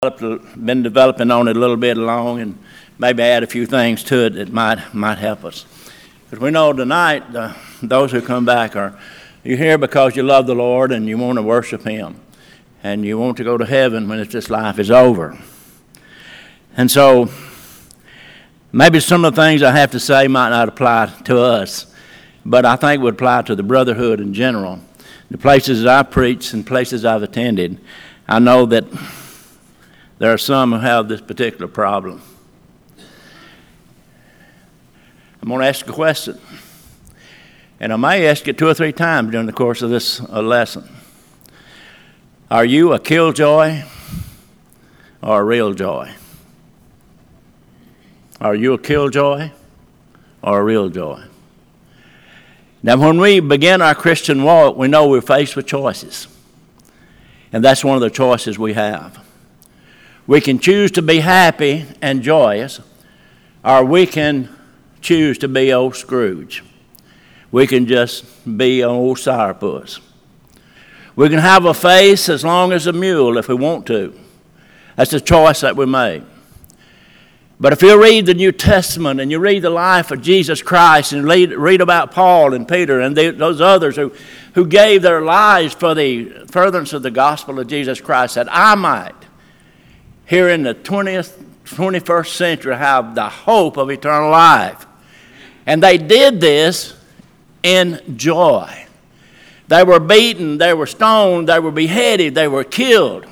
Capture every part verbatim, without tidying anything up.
been developing on it a little bit along, and maybe add a few things to it that might might help us. Because we know tonight, uh, those who come back are, you're here because you love the Lord and you want to worship Him, and you want to go to heaven when this life is over. And so, maybe some of the things I have to say might not apply to us, but I think would apply to the brotherhood in general. The places that I've preached and places I've attended, I know that there are some who have this particular problem. I'm going to ask a question, and I may ask it two or three times during the course of this uh, lesson. Are you a killjoy or a real joy? Are you a killjoy or a real joy? Now, when we begin our Christian walk, we know we're faced with choices, and that's one of the choices we have. We can choose to be happy and joyous, or we can choose to be old Scrooge. We can just be old sourpuss. We can have a face as long as a mule if we want to. That's a choice that we make. But if you read the New Testament and you read the life of Jesus Christ and read, read about Paul and Peter and they, those others who, who gave their lives for the furtherance of the gospel of Jesus Christ, that I might, here in the twentieth, twenty-first century, have the hope of eternal life. And they did this in joy. They were beaten, they were stoned, they were beheaded, they were killed.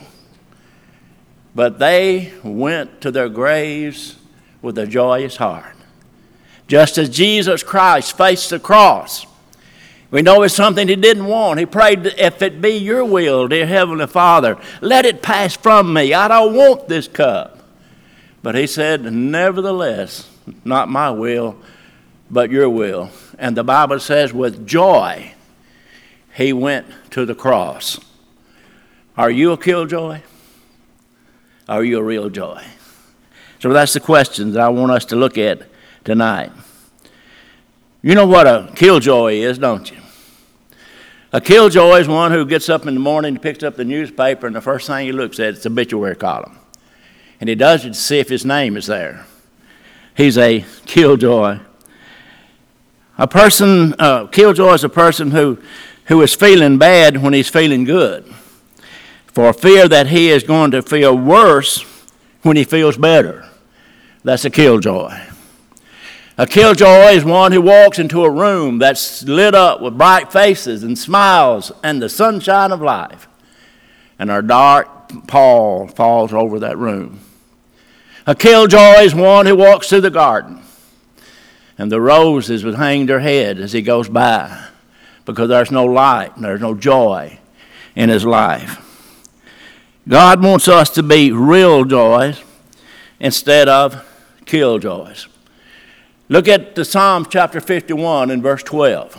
But they went to their graves with a joyous heart. Just as Jesus Christ faced the cross, we know it's something He didn't want. He prayed, if it be your will, dear Heavenly Father, let it pass from me. I don't want this cup. But He said, nevertheless, not my will, but your will. And the Bible says, with joy, He went to the cross. Are you a killjoy? Are you a real joy? So that's the question that I want us to look at tonight. You know what a killjoy is, don't you? A killjoy is one who gets up in the morning, picks up the newspaper, and the first thing he looks at is the obituary column. And he does it to see if his name is there. He's a killjoy. A person, uh, killjoy is a person who, who is feeling bad when he's feeling good, for fear that he is going to feel worse when he feels better. That's a killjoy. A killjoy is one who walks into a room that's lit up with bright faces and smiles and the sunshine of life, and a dark pall falls over that room. A killjoy is one who walks through the garden, and the roses would hang their head as he goes by, because there's no light and there's no joy in his life. God wants us to be real joys instead of killjoys. Look at the Psalms chapter fifty-one and verse twelve.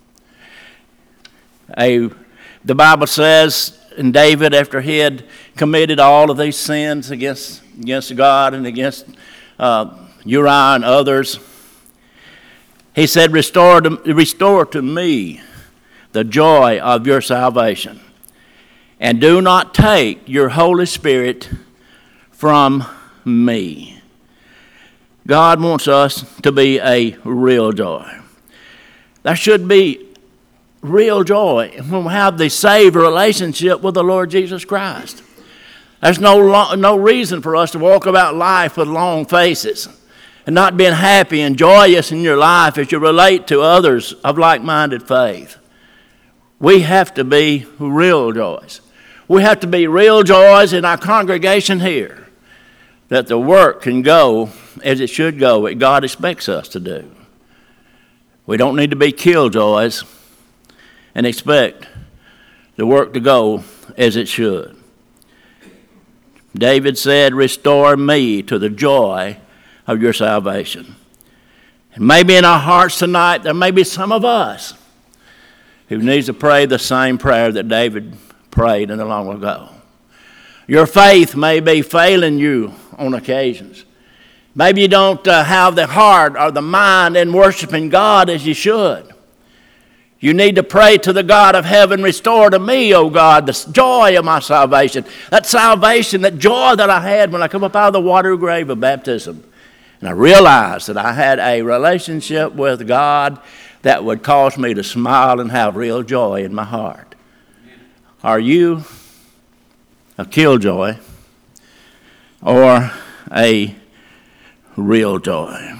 A, the Bible says, and David, after he had committed all of these sins against, against God and against uh, Uriah and others, he said, restore to, restore to me the joy of your salvation, and do not take your Holy Spirit from me. God wants us to be a real joy. There should be real joy when we have the saved relationship with the Lord Jesus Christ. There's no lo- no reason for us to walk about life with long faces and not being happy and joyous in your life as you relate to others of like-minded faith. We have to be real joys. We have to be real joys in our congregation here, that the work can go as it should go, what God expects us to do. We don't need to be killjoys and expect the work to go as it should. David said, restore me to the joy of your salvation. And maybe in our hearts tonight, there may be some of us who needs to pray the same prayer that David prayed in the long ago. Your faith may be failing you on occasions. Maybe you don't uh, have the heart or the mind in worshiping God as you should. You need to pray to the God of heaven, restore to me, O God, the joy of my salvation. That salvation, that joy that I had when I come up out of the watery grave of baptism. And I realized that I had a relationship with God that would cause me to smile and have real joy in my heart. Are you a killjoy or a real joy?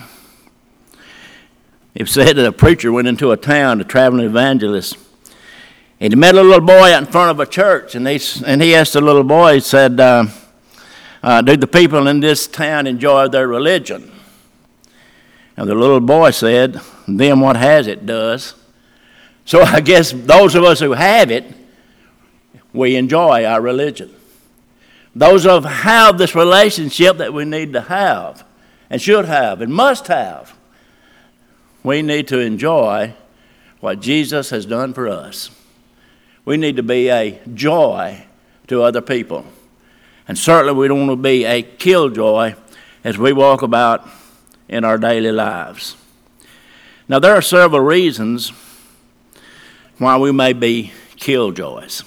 It said that a preacher went into a town, a traveling evangelist, and he met a little boy out in front of a church, and he, and he asked the little boy, he said, uh, uh, do the people in this town enjoy their religion? And the little boy said, then what has it does. So I guess those of us who have it, we enjoy our religion. Those of us have this relationship that we need to have and should have and must have. We need to enjoy what Jesus has done for us. We need to be a joy to other people. And certainly we don't want to be a killjoy as we walk about in our daily lives. Now there are several reasons why we may be killjoys.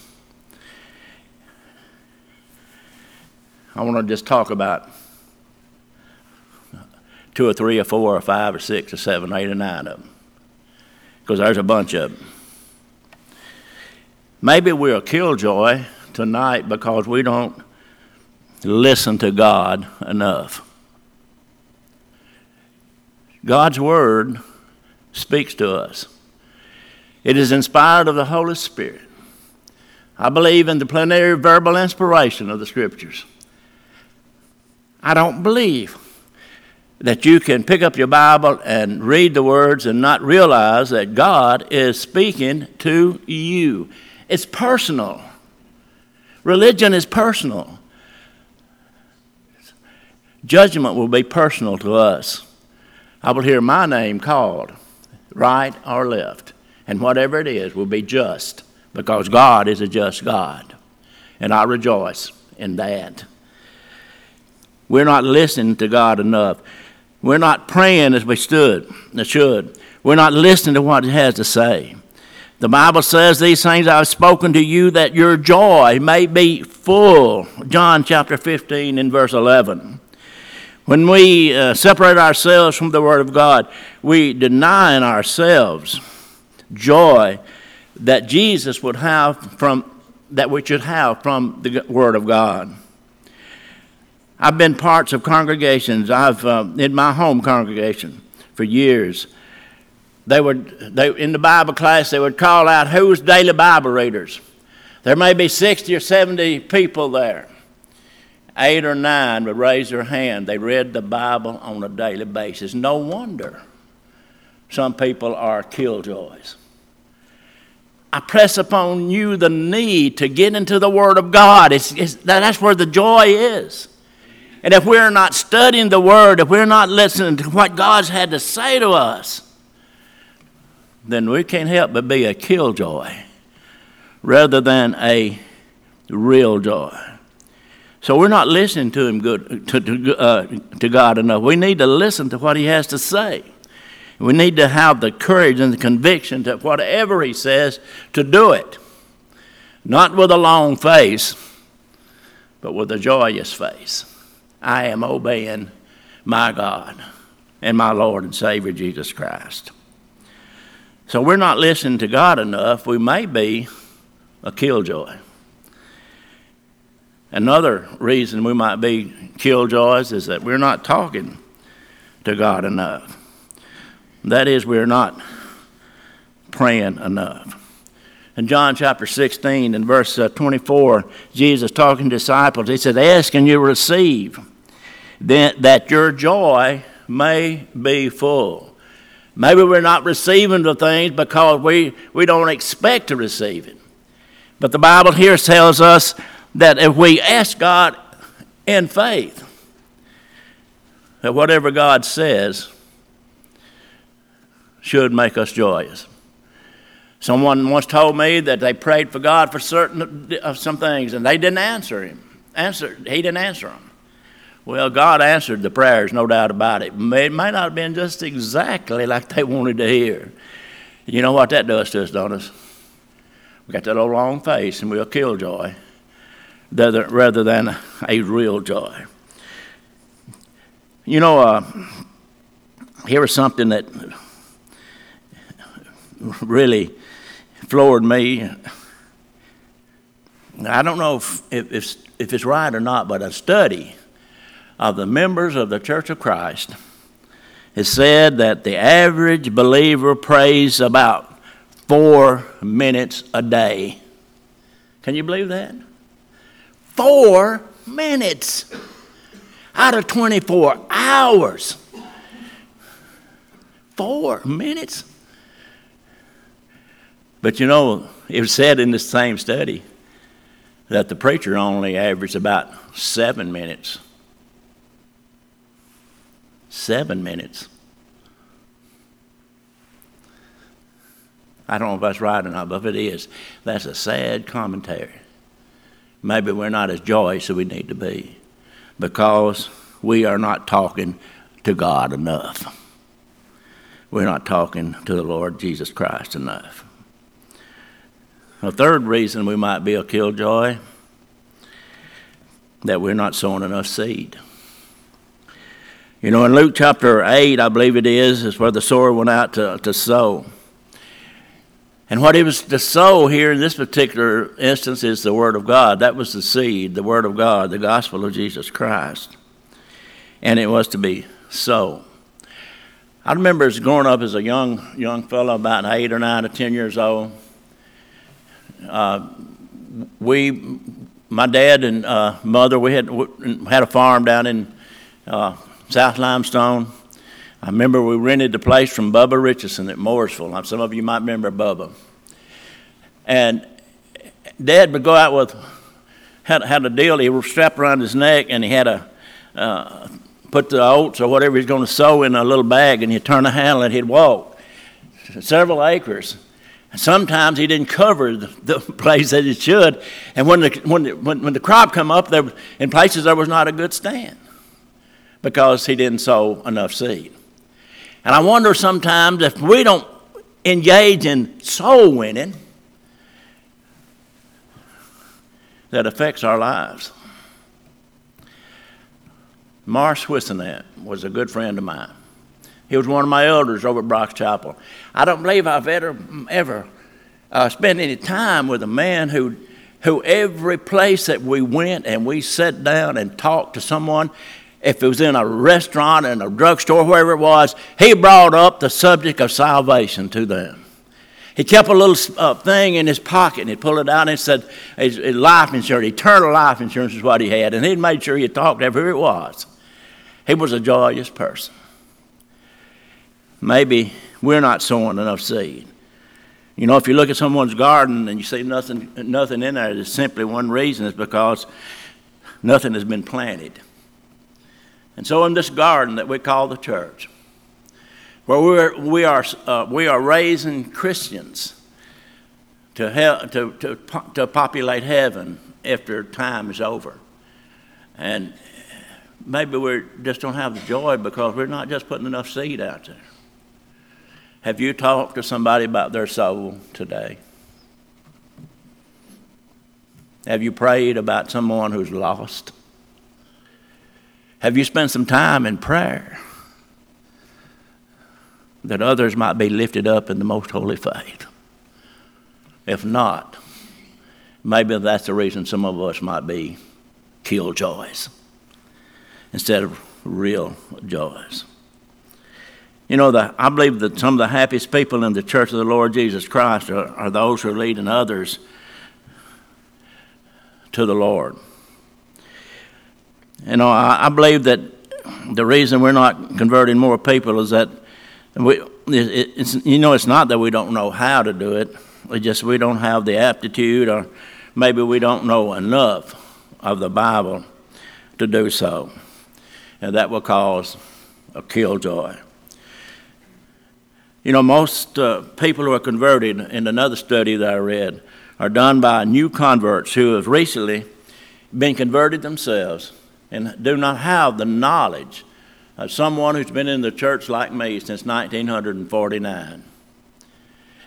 I want to just talk about two or three or four or five or six or seven or eight or nine of them, because there's a bunch of them. Maybe we're a killjoy tonight because we don't listen to God enough. God's Word speaks to us. It is inspired of the Holy Spirit. I believe in the plenary verbal inspiration of the Scriptures. I don't believe that you can pick up your Bible and read the words and not realize that God is speaking to you. It's personal. Religion is personal. Judgment will be personal to us. I will hear my name called, right or left, and whatever it is will be just, because God is a just God, and I rejoice in that. We're not listening to God enough. We're not praying as we stood, should. We're not listening to what He has to say. The Bible says, these things I have spoken to you that your joy may be full. John chapter fifteen and verse eleven. When we uh, separate ourselves from the Word of God, we deny in ourselves joy that Jesus would have from, that we should have from the Word of God. I've been parts of congregations. I've uh, in my home congregation for years. They would, they in the Bible class, they would call out who's daily Bible readers. There may be sixty or seventy people there. Eight or nine would raise their hand. They read the Bible on a daily basis. No wonder some people are killjoys. I press upon you the need to get into the Word of God. It's, it's, that's where the joy is. And if we're not studying the Word, if we're not listening to what God's had to say to us, then we can't help but be a killjoy rather than a real joy. So we're not listening to Him good to to, uh, to God enough. We need to listen to what He has to say. We need to have the courage and the conviction that whatever He says, to do it. Not with a long face, but with a joyous face. I am obeying my God and my Lord and Savior Jesus Christ. So we're not listening to God enough. We may be a killjoy. Another reason we might be killjoys is that we're not talking to God enough. That is, we're not praying enough. In John chapter sixteen and verse twenty-four, Jesus talking to disciples, He said, ask and you receive, then that your joy may be full. Maybe we're not receiving the things because we, we don't expect to receive it. But the Bible here tells us that if we ask God in faith, that whatever God says should make us joyous. Someone once told me that they prayed for God for certain of some things, and they didn't answer him. Answer, he didn't answer them. Well, God answered the prayers, no doubt about it. It may not have been just exactly like they wanted to hear. You know what that does to us, don't it? We got that old long face, and we'll kill joy rather than a real joy. You know, uh, here was something that really floored me. I don't know if, if, if, if it's right or not, but a study of the members of the Church of Christ has said that the average believer prays about four minutes a day. Can you believe that? Four minutes out of twenty-four hours. Four minutes. But you know, it was said in this same study that the preacher only averaged about seven minutes. Seven minutes. I don't know if that's right or not, but if it is, that's a sad commentary. Maybe we're not as joyous as we need to be because we are not talking to God enough. We're not talking to the Lord Jesus Christ enough. A third reason we might be a killjoy, that we're not sowing enough seed. You know, in Luke chapter eight, I believe it is, is where the sower went out to, to sow. And what he was to sow here in this particular instance is the Word of God. That was the seed, the Word of God, the gospel of Jesus Christ. And it was to be sown. I remember as growing up as a young young fellow, about eight or nine or ten years old, uh, we, my dad and uh, mother, we had had a farm down in uh, South Limestone. I remember we rented the place from Bubba Richardson at Mooresville. Some of you might remember Bubba. And Dad would go out with, had, had a deal, he was strapped around his neck, and he had a, uh, put the oats or whatever he's going to sow in a little bag, and he'd turn the handle and he'd walk several acres. And sometimes he didn't cover the, the place that it should. And when the, when the, when, when the crop come up, there, in places there was not a good stand because he didn't sow enough seed. And I wonder sometimes if we don't engage in soul winning, that affects our lives. Morris Whisenant was a good friend of mine. He was one of my elders over at Brock's Chapel. I don't believe I've ever, ever uh, spent any time with a man who, who every place that we went and we sat down and talked to someone, if it was in a restaurant, in a drugstore, wherever it was, he brought up the subject of salvation to them. He kept a little uh, thing in his pocket, and he'd pull it out and said, his, his life insurance, eternal life insurance is what he had, and he'd made sure he talked to whoever it was. He was a joyous person. Maybe we're not sowing enough seed. You know, if you look at someone's garden and you see nothing, nothing in there, there's simply one reason, is because nothing has been planted. And so in this garden that we call the church, where we're, we are uh, we are raising Christians to, help, to, to, to populate heaven after time is over. And maybe we just don't have the joy because we're not just putting enough seed out there. Have you talked to somebody about their soul today? Have you prayed about someone who's lost? Have you spent some time in prayer that others might be lifted up in the most holy faith? If not, maybe that's the reason some of us might be killjoys instead of real joys. You know, the, I believe that some of the happiest people in the church of the Lord Jesus Christ are, are those who are leading others to the Lord. You know, I, I believe that the reason we're not converting more people is that we, it, it's, you know, it's not that we don't know how to do it. It's just we don't have the aptitude, or maybe we don't know enough of the Bible to do so. And that will cause a killjoy. You know, most uh, people who are converted, in another study that I read, are done by new converts who have recently been converted themselves and do not have the knowledge of someone who's been in the church like me since nineteen forty-nine.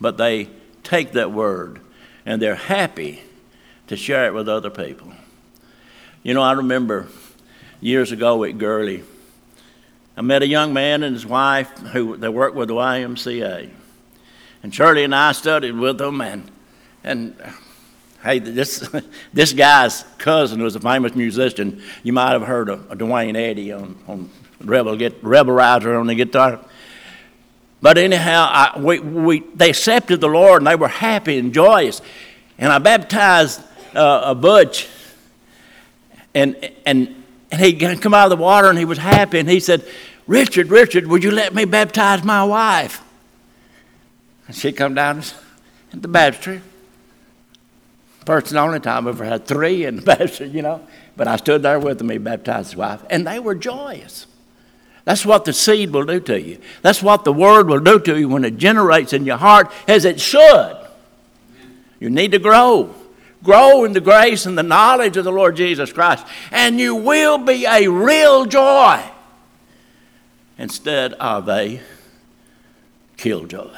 but they take that word and they're happy to share it with other people. You know, I remember years ago at Gurley, I met a young man and his wife who they worked with the Y M C A. And Shirley and I studied with them, and and hey, this this guy's cousin was a famous musician. You might have heard of, of Dwayne Eddy on, on Rebel get Rebel Rouser on the guitar. But anyhow, I, we we they accepted the Lord and they were happy and joyous. And I baptized uh, a Butch, and and and he come out of the water and he was happy, and he said, "Richard, Richard, would you let me baptize my wife?" And she come down at the baptistry. First and only time I've ever had three in the baptistry, you know. But I stood there with him, he baptized his wife, and they were joyous. That's what the seed will do to you. That's what the word will do to you when it generates in your heart, as it should. You need to grow. Grow in the grace and the knowledge of the Lord Jesus Christ, and you will be a real joy instead of a killjoy.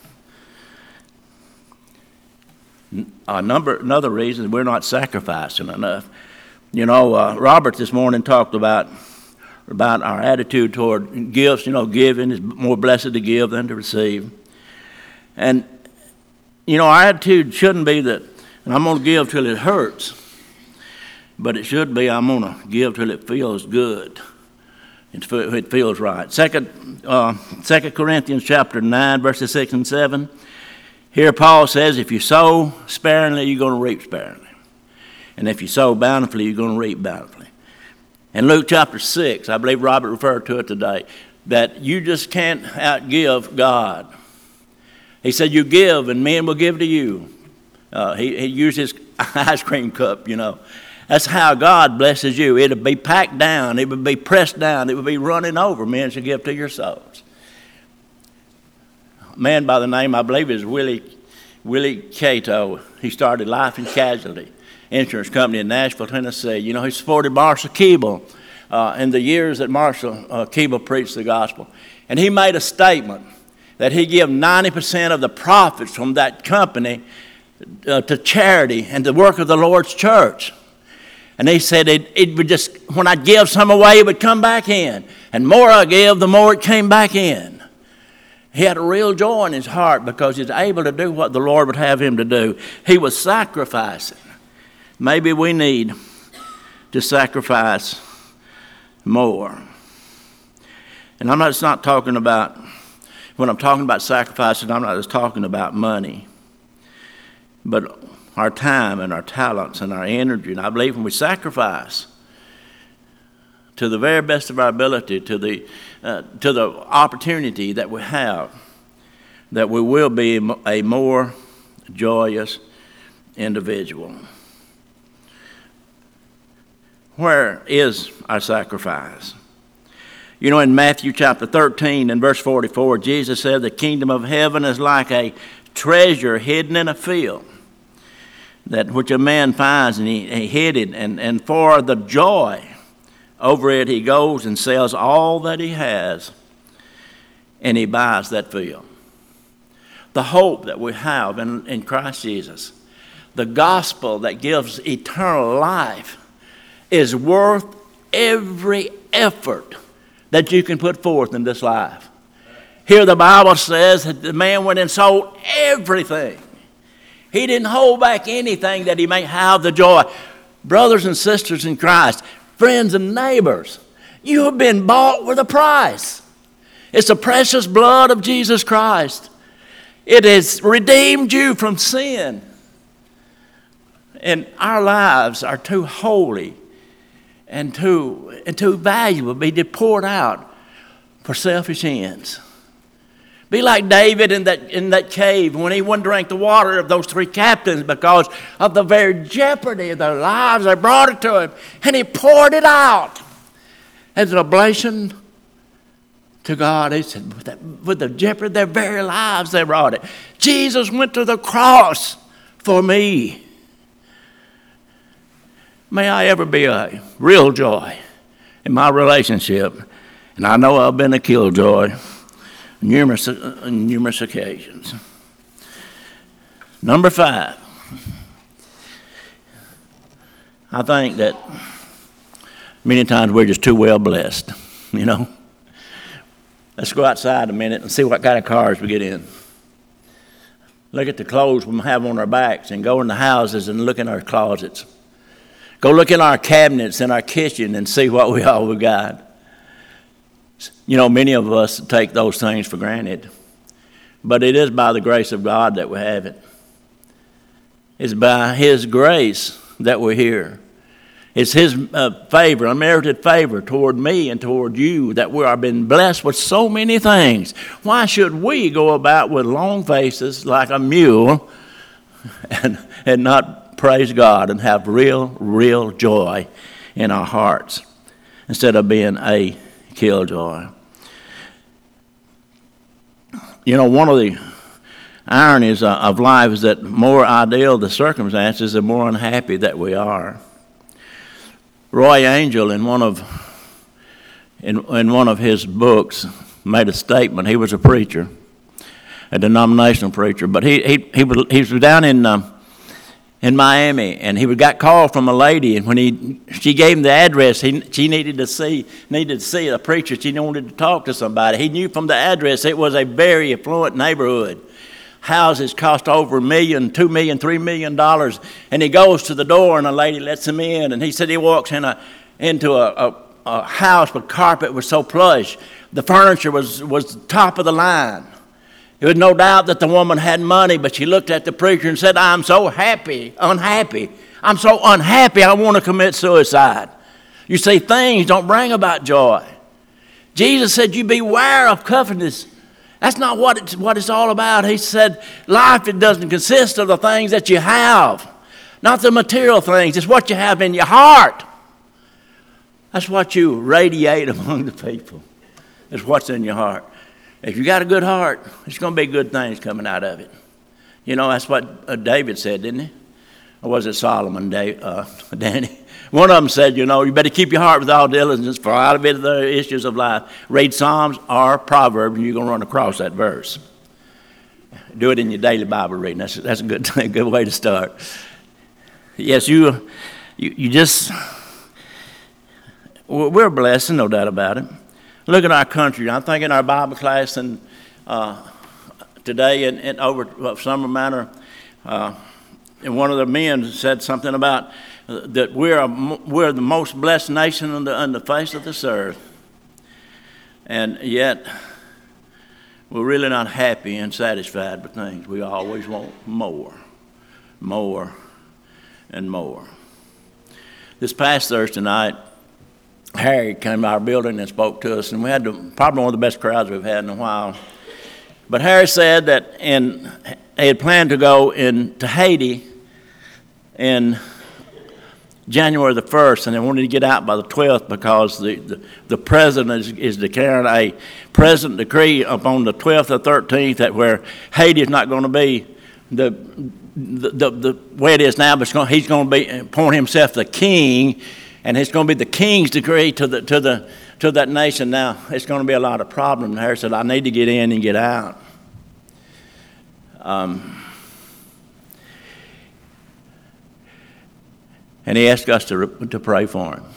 A number, another reason we're not sacrificing enough. You know, uh, Robert this morning talked about about our attitude toward gifts. You know, giving is more blessed to give than to receive. And, you know, our attitude shouldn't be that, and I'm going to give till it hurts, but it should be, I'm going to give till it feels good. It feels right. Second, uh, Second Corinthians chapter nine, verses six and seven. Here Paul says, if you sow sparingly, you're going to reap sparingly. And if you sow bountifully, you're going to reap bountifully. In Luke chapter six, I believe Robert referred to it today, that you just can't outgive God. He said, you give and men will give to you. Uh, he, he used his ice cream cup, you know. That's how God blesses you. It'll be packed down. It would be pressed down. It would be running over. Men should give to your souls. A man by the name, I believe, is Willie, Willie Cato. He started Life and Casualty Insurance Company in Nashville, Tennessee. You know, he supported Marshall Keeble uh, in the years that Marshall uh, Keeble preached the gospel. And he made a statement that he give ninety percent of the profits from that company uh, to charity and the work of the Lord's church. And he said it, it would just, when I give some away, it would come back in. And more I give, the more it came back in. He had a real joy in his heart because he was able to do what the Lord would have him to do. He was sacrificing. Maybe we need to sacrifice more. And I'm not just not talking about, when I'm talking about sacrificing, I'm not just talking about money, but our time and our talents and our energy. And I believe when we sacrifice to the very best of our ability, to the uh, to the opportunity that we have, that we will be a more joyous individual. Where is our sacrifice? You know, in Matthew chapter thirteen and verse forty-four, Jesus said, the kingdom of heaven is like a treasure hidden in a field, that which a man finds, and he, he hid it, and, and for the joy over it, he goes and sells all that he has, and he buys that field. The hope that we have in, in Christ Jesus, the gospel that gives eternal life, is worth every effort that you can put forth in this life. Here the Bible says that the man went and sold everything. He didn't hold back anything that he may have the joy. Brothers and sisters in Christ, friends and neighbors, you have been bought with a price. It's the precious blood of Jesus Christ. It has redeemed you from sin. And our lives are too holy and too, and too valuable to be poured out for selfish ends. Be like David in that, in that cave when he wouldn't drink the water of those three captains because of the very jeopardy of their lives. They brought it to him, and he poured it out as an oblation to God. He said, with, that, with the jeopardy of their very lives, they brought it. Jesus went to the cross for me. May I ever be a real joy in my relationship. And I know I've been a killjoy numerous, uh, numerous occasions. Number five, I think that many times we're just too well blessed, you know. Let's go outside a minute and see what kind of cars we get in. Look at the clothes we have on our backs and go in the houses and look in our closets. Go look in our cabinets in our kitchen and see what we all we got. You know, many of us take those things for granted. But it is by the grace of God that we have it. It's by His grace that we're here. It's His uh, favor, unmerited favor toward me and toward you that we are being blessed with so many things. Why should we go about with long faces like a mule and, and not praise God and have real, real joy in our hearts instead of being a killjoy? You know, one of the ironies of life is that more ideal the circumstances, the more unhappy that we are. Roy Angel, in one of in, in one of his books, made a statement. He was a preacher, a denominational preacher, but he he he was, he was down in um, in Miami, and he got called from a lady, and when he she gave him the address, he she needed to see needed to see a preacher. She wanted to talk to somebody. He knew from the address it was a very affluent neighborhood. Houses cost over a million, two million, three million dollars, and he goes to the door, and a lady lets him in. And he said he walks in a into a, a, a house where carpet was so plush, the furniture was was top of the line. There was no doubt that the woman had money, but she looked at the preacher and said, "I'm so happy, unhappy. I'm so unhappy. I want to commit suicide." You see, things don't bring about joy. Jesus said, "You beware of covetousness." That's not what it's, what it's all about. He said, life, it doesn't consist of the things that you have, not the material things. It's what you have in your heart. That's what you radiate among the people. It's what's in your heart. If you got a good heart, there's going to be good things coming out of it. You know, that's what uh, David said, didn't he? Or was it Solomon, Dave, uh, Danny? One of them said, you know, you better keep your heart with all diligence, for out of it are the issues of life. Read Psalms or Proverbs, and you're going to run across that verse. Do it in your daily Bible reading. That's, that's a good, a good way to start. Yes, you, you, you just, we're a blessing, no doubt about it. Look at our country. I'm thinking our Bible class and uh, today and, and over uh, Summer Manor, uh, and one of the men said something about uh, that we're a, we're the most blessed nation on the, on the face of this earth. And yet, we're really not happy and satisfied with things. We always want more, more, and more. This past Thursday night, Harry came to our building and spoke to us, and we had the, probably one of the best crowds we've had in a while. But Harry said that in, he had planned to go in to Haiti in January the first, and they wanted to get out by the twelfth because the, the, the president is, is declaring a president decree upon the twelfth or thirteenth that where Haiti is not going to be the, the, the, the way it is now, but it's going, he's going to be appoint himself the king, and it's going to be the king's decree to the to the to that nation. Now it's going to be a lot of problems. Harry said, "I need to get in and get out." Um, and he asked us to to pray for him.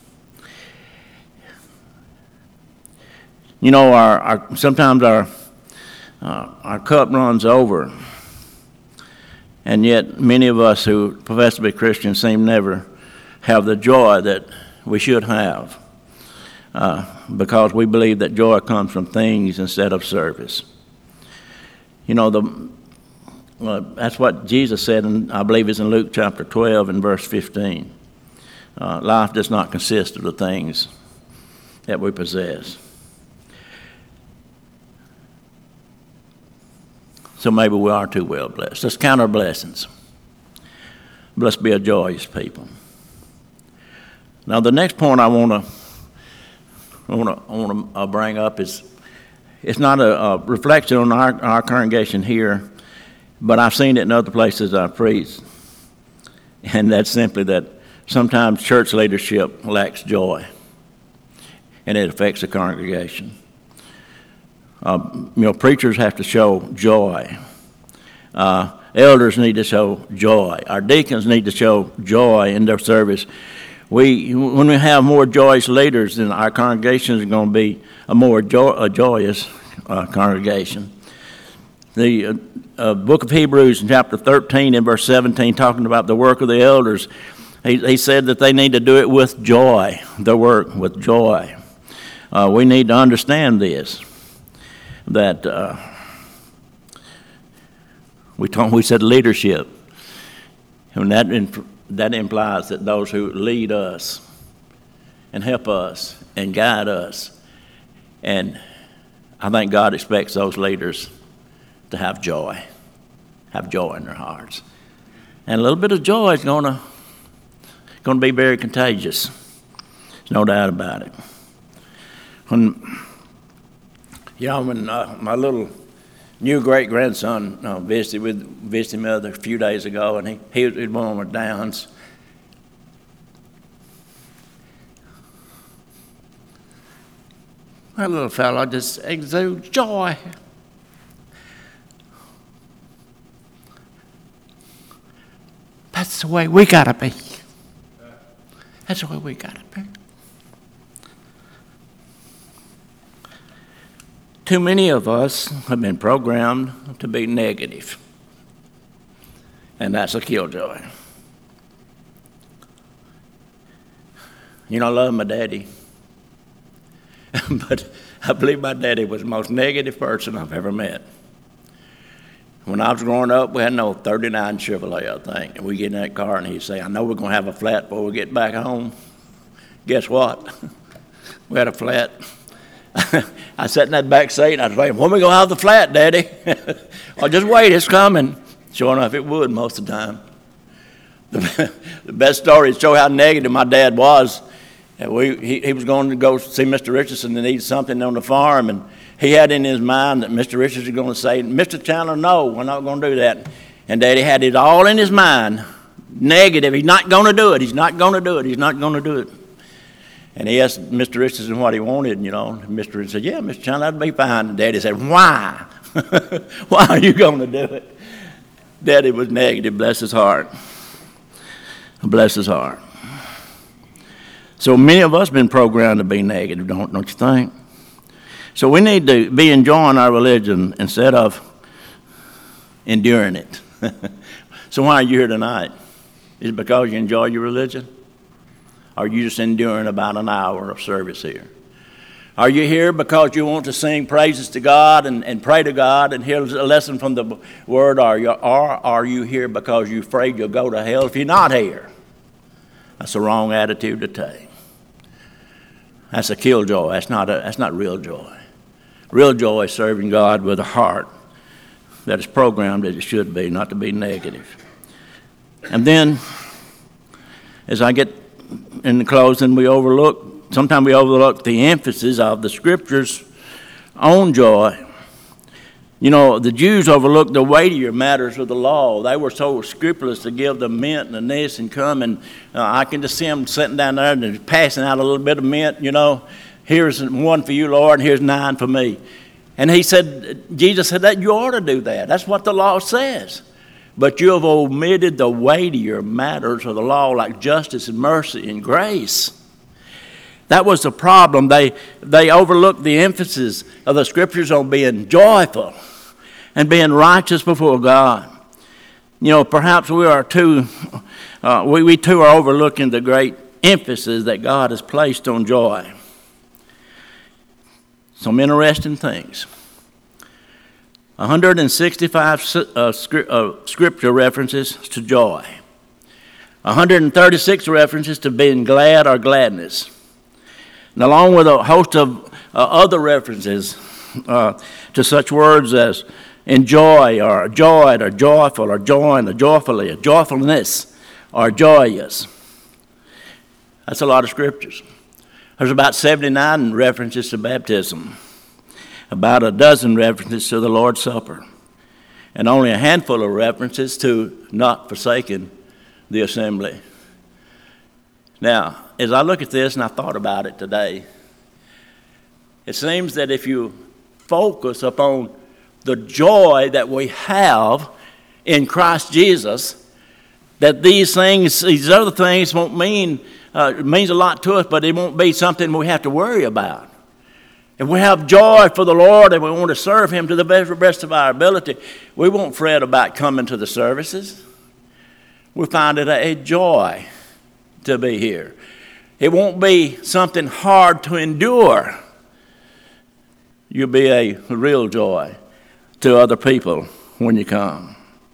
You know, our, our sometimes our uh, our cup runs over, and yet many of us who profess to be Christians seem never have the joy that we should have, uh, because we believe that joy comes from things instead of service. You know, the well, that's what Jesus said, and I believe it's in Luke chapter twelve and verse fifteen. Uh, life does not consist of the things that we possess. So maybe we are too well blessed. Let's count our blessings. Let's be a joyous people. Now, the next point I want to I want to I want to bring up is it's not a, a reflection on our, our congregation here, but I've seen it in other places I've preached, and that's simply that sometimes church leadership lacks joy, and it affects the congregation. Uh, you know, preachers have to show joy. Uh, elders need to show joy. Our deacons need to show joy in their service. We, when we have more joyous leaders, then our congregation is going to be a more joy, a joyous uh, congregation. The uh, uh, book of Hebrews in chapter thirteen and verse seventeen, talking about the work of the elders, he, he said that they need to do it with joy, their work with joy. Uh, we need to understand this, that uh, we, talk, we said leadership, and that, that implies that those who lead us and help us and guide us, and I think God expects those leaders to have joy, have joy in their hearts. And a little bit of joy is going to going to be very contagious. There's no doubt about it. When, you know, when uh, my little new great-grandson uh, visited with visited me a few days ago, and he, he was one of my downs. That little fellow just exudes joy. That's the way we gotta be. That's the way we gotta be. Too many of us have been programmed to be negative, and that's a killjoy. You know, I love my daddy, but I believe my daddy was the most negative person I've ever met. When I was growing up, we had no thirty-nine Chevrolet, I think, and we get in that car and he'd say, I know we're going to have a flat before we get back home. Guess what? We had a flat. I sat in that back seat and I was waiting, when are we going to have the flat, Daddy? Oh, just wait, it's coming. Sure enough, it would most of the time. The, the best story to show how negative my dad was, we, he, he was going to go see Mister Richardson to need something on the farm, and he had in his mind that Mister Richardson was going to say, Mister Chandler, no, we're not going to do that. And Daddy had it all in his mind, negative. He's not going to do it. He's not going to do it. He's not going to do it. And he asked Mister Richardson what he wanted, you know. And Mister Richardson said, yeah, Mister Chandler, that'd be fine. And Daddy said, why? Why are you going to do it? Daddy was negative, bless his heart. Bless his heart. So many of us have been programmed to be negative, don't, don't you think? So we need to be enjoying our religion instead of enduring it. So why are you here tonight? Is it because you enjoy your religion? Or are you just enduring about an hour of service here? Are you here because you want to sing praises to God and, and pray to God and hear a lesson from the Word? Or, you, or are you here because you're afraid you'll go to hell if you're not here? That's the wrong attitude to take. That's a killjoy. That's not, a, that's not real joy. Real joy is serving God with a heart that is programmed as it should be, not to be negative. And then, as I get in the closing, we overlook, sometimes we overlook the emphasis of the Scriptures on joy. You know, the Jews overlooked the weightier matters of the law. They were so scrupulous to give the mint and this and come, and uh, I can just see them sitting down there and passing out a little bit of mint, you know. Here's one for you, Lord, and here's nine for me. And he said, Jesus said that you ought to do that. That's what the law says. But you have omitted the weightier matters of the law, like justice and mercy and grace. That was the problem. They, they overlooked the emphasis of the Scriptures on being joyful and being righteous before God. You know, perhaps we are too, uh, we, we too are overlooking the great emphasis that God has placed on joy. Some interesting things. one hundred sixty-five uh, script, uh, scripture references to joy. one hundred thirty-six references to being glad or gladness. And along with a host of uh, other references uh, to such words as enjoy or joyed or joyful or join or joyfully or joyfulness or joyous. That's a lot of scriptures. There's about seventy-nine references to baptism, about a dozen references to the Lord's Supper, and only a handful of references to not forsaking the assembly. Now, as I look at this and I thought about it today, it seems that if you focus upon the joy that we have in Christ Jesus, that these things, these other things won't mean, uh, it means a lot to us, but it won't be something we have to worry about. If we have joy for the Lord and we want to serve Him to the very best of our ability, we won't fret about coming to the services. We find it a joy to be here. It won't be something hard to endure. You'll be a real joy to other people when you come.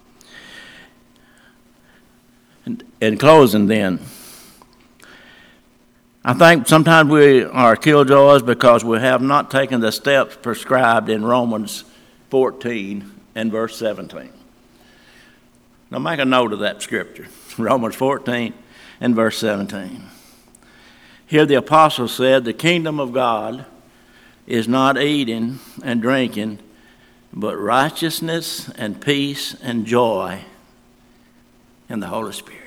And in closing then, I think sometimes we are killjoys because we have not taken the steps prescribed in Romans fourteen and verse seventeen. Now make a note of that scripture, Romans fourteen and verse seventeen. Here the apostle said, the kingdom of God is not eating and drinking, but righteousness and peace and joy in the Holy Spirit.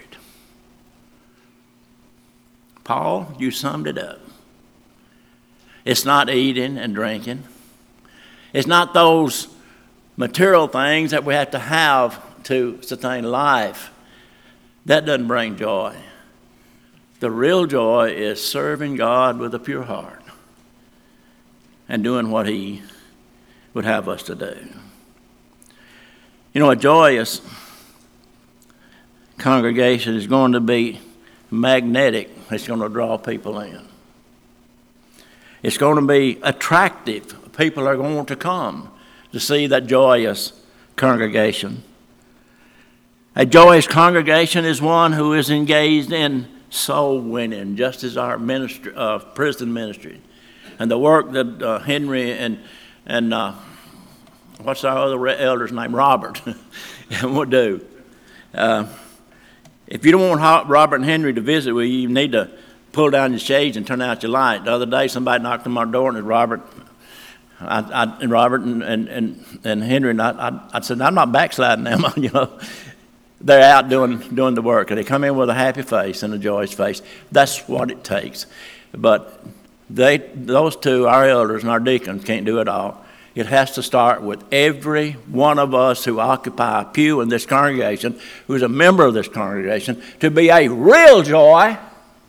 Paul, you summed it up. It's not eating and drinking. It's not those material things that we have to have to sustain life. That doesn't bring joy. The real joy is serving God with a pure heart and doing what He would have us to do. You know, a joyous congregation is going to be magnetic. It's going to draw people in. It's going to be attractive. People are going to come to see that joyous congregation. A joyous congregation is one who is engaged in soul winning, just as our ministry, uh, prison ministry, and the work that uh, Henry and and uh, what's our other elder's name, Robert, will do. Uh, If you don't want Robert and Henry to visit with you, you need to pull down your shades and turn out your light. The other day, somebody knocked on my door, and it was Robert, I, I, and Robert and, and, and, and Henry, and I, I, I said, I'm not backsliding them, you know. They're out doing doing the work, and they come in with a happy face and a joyous face. That's what it takes. But they, those two, our elders and our deacons, can't do it all. It has to start with every one of us who occupy a pew in this congregation, who's a member of this congregation, to be a real joy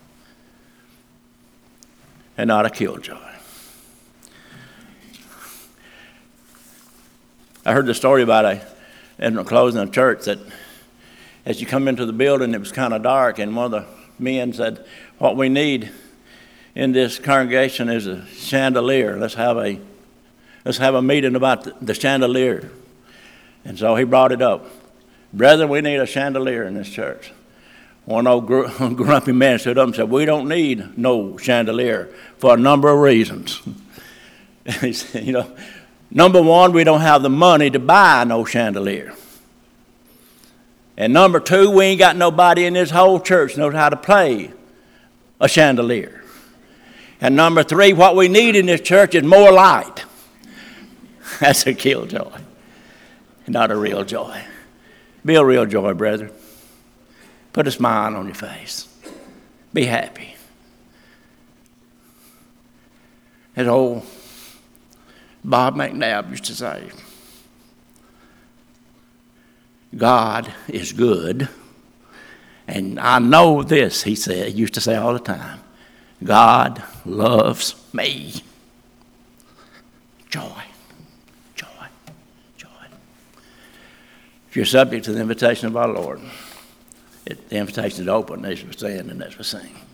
and not a killjoy. I heard the story about a, in the closing of church, that as you come into the building, it was kind of dark, and one of the men said, what we need in this congregation is a chandelier. Let's have a Let's have a meeting about the, the chandelier. And so he brought it up. Brethren, we need a chandelier in this church. One old gr- grumpy man stood up and said, we don't need no chandelier for a number of reasons. He said, you know, number one, we don't have the money to buy no chandelier. And number two, we ain't got nobody in this whole church knows how to play a chandelier. And number three, what we need in this church is more light. That's a killjoy, not a real joy. Be a real joy, brethren. Put a smile on your face. Be happy. As old Bob McNabb used to say, God is good. And I know this, he said, he used to say all the time, God loves me. Joy. If you're subject to the invitation of our Lord, it, the invitation is open as we stand and as we sing.